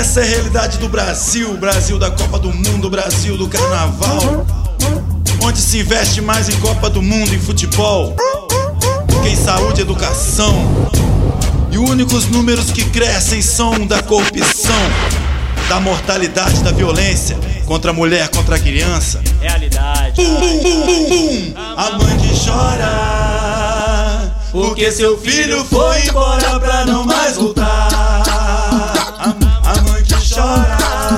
Essa é a realidade do Brasil, Brasil da Copa do Mundo, Brasil do Carnaval, onde se investe mais em Copa do Mundo, em futebol, do que em saúde e educação. E os únicos números que crescem são da corrupção, da mortalidade, da violência contra a mulher, contra a criança. Realidade. Bum, bum, bum, bum, bum. A mãe que chora porque seu filho foi embora pra não mais voltar. A mãe que chora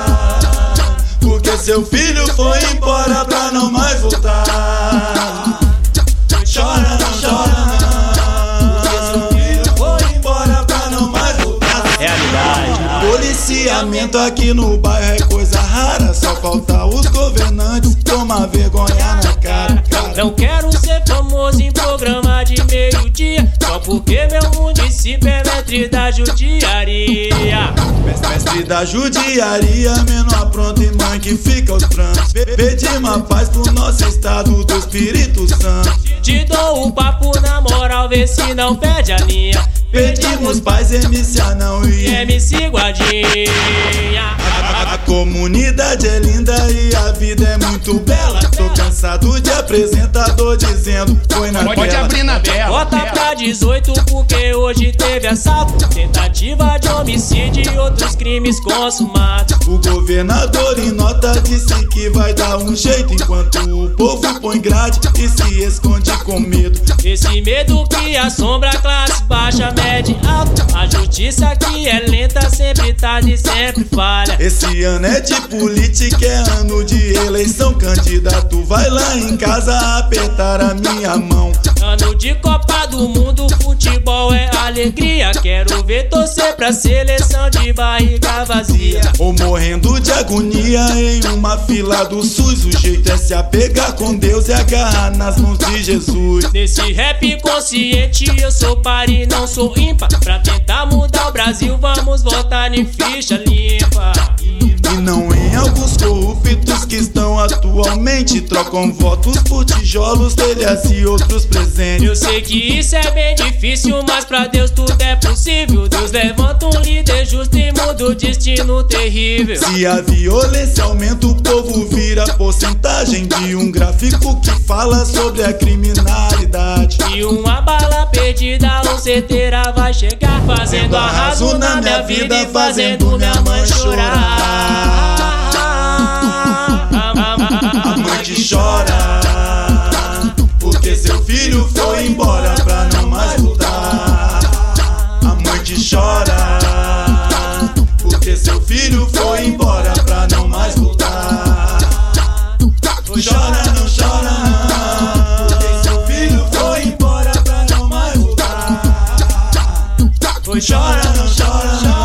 porque seu filho foi embora pra não mais voltar. Chora, não chora, porque seu filho foi embora pra não mais voltar. Realidade. Policiamento aqui no bairro é coisa rara, só falta os governantes tomar vergonha na cara. Não quero ser famoso em programa de meio-dia, só porque meu município é mestre da judiaria. Mestre da judiaria, menor pronto e mãe que fica aos prantos. Pedimos a paz pro nosso estado do Espírito Santo. Te dou um papo na moral, vê se não perde a linha. Pedimos paz, MC Anão e MC Guadinha. A comunidade é linda e a vida é muito bela. Tô cansado de apresentador dizendo foi na tela. Pode abrir na tela. Bota pra 18 porque hoje teve assalto, tentativa de homicídio e outros crimes consumados. O governador em nota disse que vai dar um jeito, enquanto o povo põe grade e se esconde com medo. Esse medo que assombra a classe baixa, média e alta. A justiça que é lenta sempre tarde e sempre falha. Esse ano é de política, é ano de eleição. Candidato vai lá em casa apertar a minha mão. Ano de Copa do Mundo, futebol é alegria. Quero ver torcer pra seleção de barriga vazia. Ou morrendo de agonia em uma fila do SUS. O jeito é se apegar com Deus e agarrar nas mãos de Jesus. Nesse rap consciente eu sou par e não sou ímpar. Pra tentar mudar o Brasil vamos votar em ficha limpa. E não em alguns corruptos que estão atualmente trocam votos por tijolos, telhas e outros presentes. Eu sei que isso é bem difícil, mas pra Deus tudo é possível. Deus levanta um líder justo e muda o destino terrível. Se a violência aumenta, o povo vira porcentagem de um gráfico que fala sobre a criminalidade. E uma bala perdida ou certeira vai chegar, fazendo arraso na minha vida e fazendo minha mãe chorar. A mãe que chora porque seu filho foi embora pra não mais voltar. A mãe que chora porque seu filho foi embora pra não mais voltar. Chora, não chora, porque seu filho foi embora pra não mais voltar. Chora, não chora.